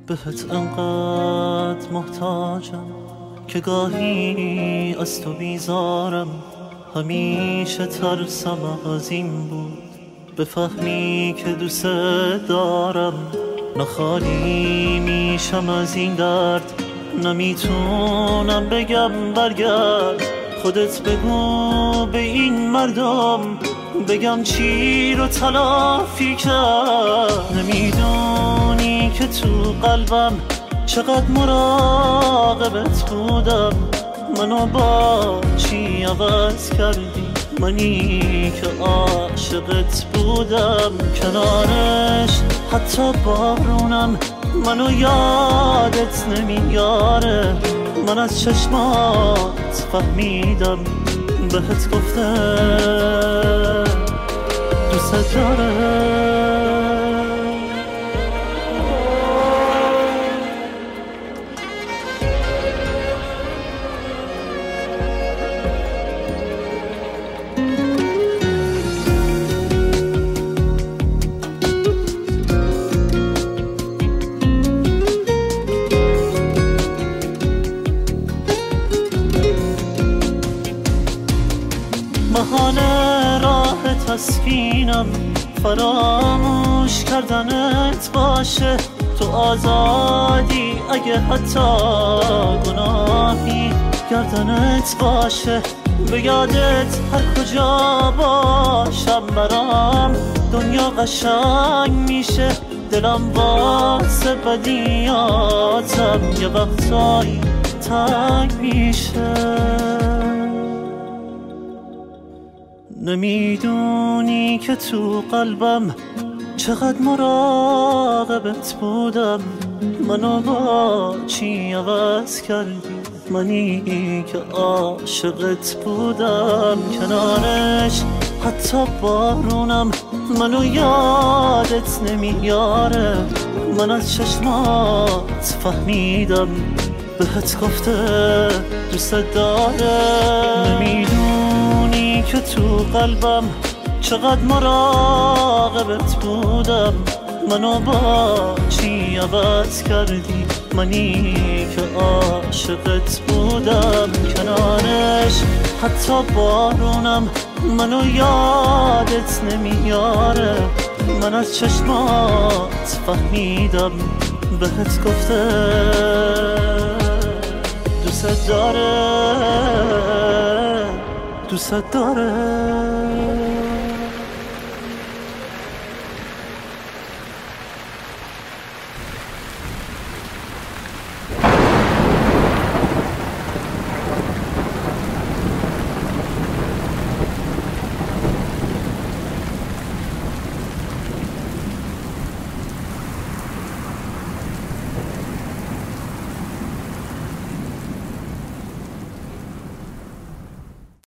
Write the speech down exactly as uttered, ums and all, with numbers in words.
بهت انقدر محتاجم که گاهی از تو بیزارم. همیشه ترسم از این بود بفهمی که دوست دارم. نخالی میشم از این درد، نمیتونم بگم برگرد. خودت بگو به این مردم، بگم چی رو تلافی کرد. نمیدونی که تو قلبم چقدر مراقبت بودم. منو با چی عوض کردی؟ منی که عاشقت بودم. کنارش حتی بارونم منو یادت نمیاره. من از چشمات فهمیدم بهت گفته دوست داره. بهانه راه تسکینم فراموش کردنت باشه. تو آزادی اگه حتی گناهی گردنت باشه. به یادت هر کجا باشم برام دنیا قشنگ میشه. دلم واسه بدیاتم یه وقتایی تنگ میشه. نمیدونی که تو قلبم چقدر مراقبت بودم. منو با چی عوض کردی؟ منی که عاشقت بودم. کنارش حتی بارونم منو یادت نمیاره. من از چشمات فهمیدم بهت گفته دوست داره. نمیدونی که تو قلبم چقدر مراقبت بودم. منو با چی عوض کردی؟ منی که عاشقت بودم. کنارش حتی بارونم منو یادت نمیاره. من از چشمات فهمیدم بهت گفته دوست داره دوست داره.